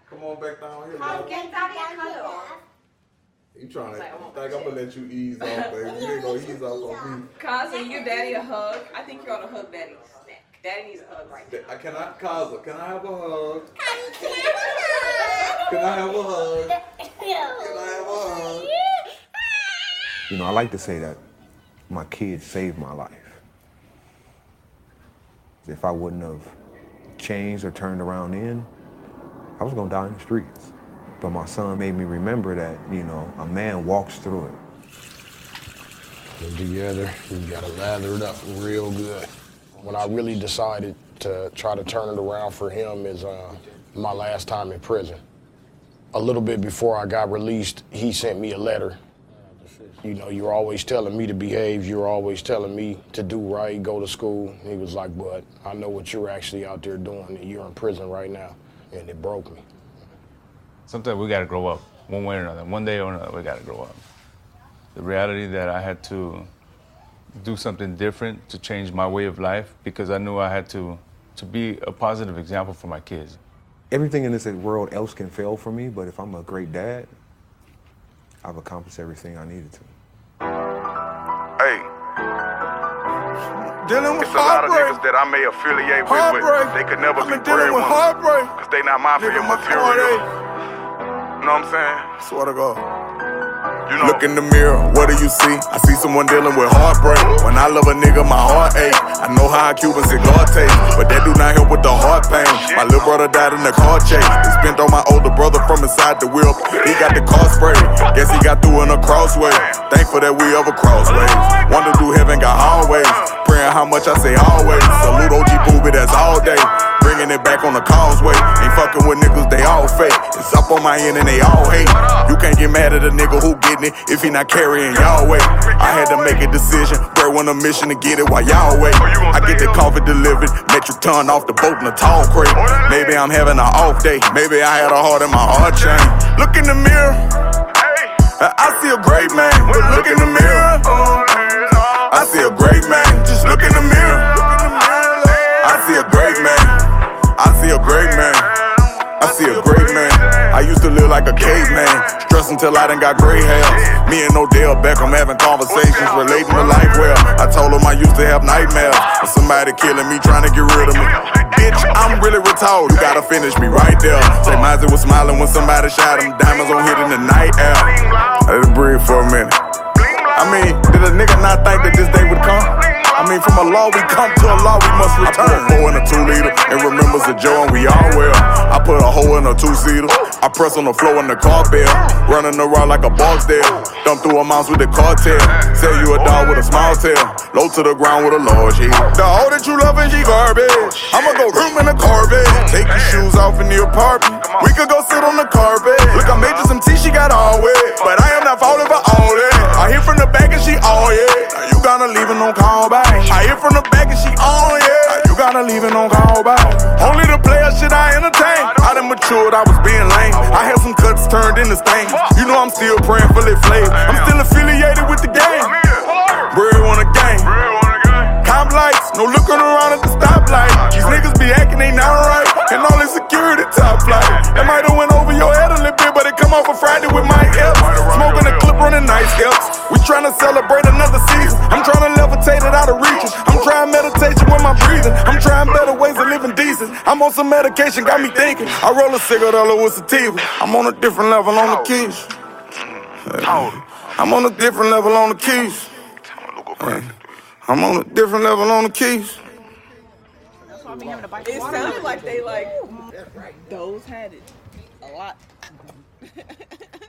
Come on back down here, Come bro. get Daddy a cuddle. You trying to think I'm gonna let you ease off, baby. You ain't gonna ease off on me. Kaza, you Daddy a hug. I think you ought to hug Daddy's neck. Daddy needs a hug right now. Can I have a hug? Can I have a hug? Can I have a hug? You know, I like to say that my kids saved my life. If I wouldn't have changed or turned around then, I was gonna die in the streets. But my son made me remember that, you know, a man walks through it. Get together, you gotta lather it up real good. When I really decided to try to turn it around for him is my last time in prison. A little bit before I got released, he sent me a letter. You know, you're always telling me to behave, you're always telling me to do right, go to school. He was like, but I know what you're actually out there doing, and you're in prison right now, and it broke me. Sometimes we gotta grow up, one way or another. One day or another, we gotta grow up. The reality that I had to do something different to change my way of life because I knew I had to be a positive example for my kids. Everything in this world else can fail for me, but if I'm a great dad, I've accomplished everything I needed to. Hey. Dealing with it's a lot of heartbreak. niggas that I may affiliate with, Heartbreak. but they could never I've be been dealing bread with ones. heartbreak. Cause they not mafia Nigga, my material. heartache. You know what I'm saying? Swear to God. You know. Look in the mirror, what do you see? I see someone dealing with heartbreak. When I love a nigga, my heart ache. I know how a Cuban cigar tastes, but that do not help with the heart pain. My little brother died in the car chase. They spent on my older brother from inside the wheel. He got the car sprayed. Guess he got through in a crossway. Thankful that we ever crossways. Wonder do heaven got always. Praying how much I say always. Salute OG Booby, that's all day. Bringing it back on the causeway. Ain't fucking with niggas, they all fake. It's up on my end and they all hate. You can't get mad at a nigga who getting it if he not carrying y'all weight. I had to make a decision. Bro, on a mission to get it while y'all wait. I get the coffee delivered, metric ton off the boat in a tall crate. Maybe I'm having an off day. Maybe I had a heart in my heart chain. Look in the mirror. I see a great man, but look in the mirror. I see a great man. Just look in the mirror. I see a great man. I see a great man. I see a great man. I used to live like a caveman, stressed until I done got gray hairs. Me and Odell Beckham having conversations relating to life well. I told him I used to have nightmares of somebody killing me, trying to get rid of me. Bitch, I'm really retarded. You gotta finish me right there. Say Mizey was smiling when somebody shot him. Diamonds on hit in the night air. I just breathe for a minute. I mean, did a nigga not think that this day would come? I mean, from a law we come to a law we must return. I put a 4 in a 2-liter and remembers the Joe and we all well. I put a hole in a 2-seater. I press on the floor in the car bell. Running around like a Barksdale. Dump through a mouse with the cartel. Sell you a dog with a small tail. Low to the ground with a large head. The hoe that you love and she garbage. I'ma go room in a Corvette. Take your shoes off in the apartment. We could go sit on the carpet. Look, I made you some tea, she got all wet. But I am not falling for all that. I hear from the back and she all yeah. Now you gonna leave and don't call back. I hear from the back and she on yeah. Now you gotta leave and don't call back. Only the player shit I entertain. I done matured, I was being lame. I had some cuts turned into stains. You know I'm still praying for Lit Flav. I'm still affiliated with the game. Bread on a game. Cop lights, no looking around at the stoplight. These niggas be acting they not right. And all this security top flight. That might have went over your head a little bit, but it come off a Friday with my F's. Smoking a clip running night steps. We tryna celebrate another season. I'm tryna levitate it out of reaches. I'm trying meditation with my breathing. I'm trying better ways of living decent. I'm on some medication, got me thinking. I roll a cigarette with sativa. I'm on a different level on the keys. I'm on a different level on the keys. I'm on a different level on the keys. It sounded like they those had it a lot.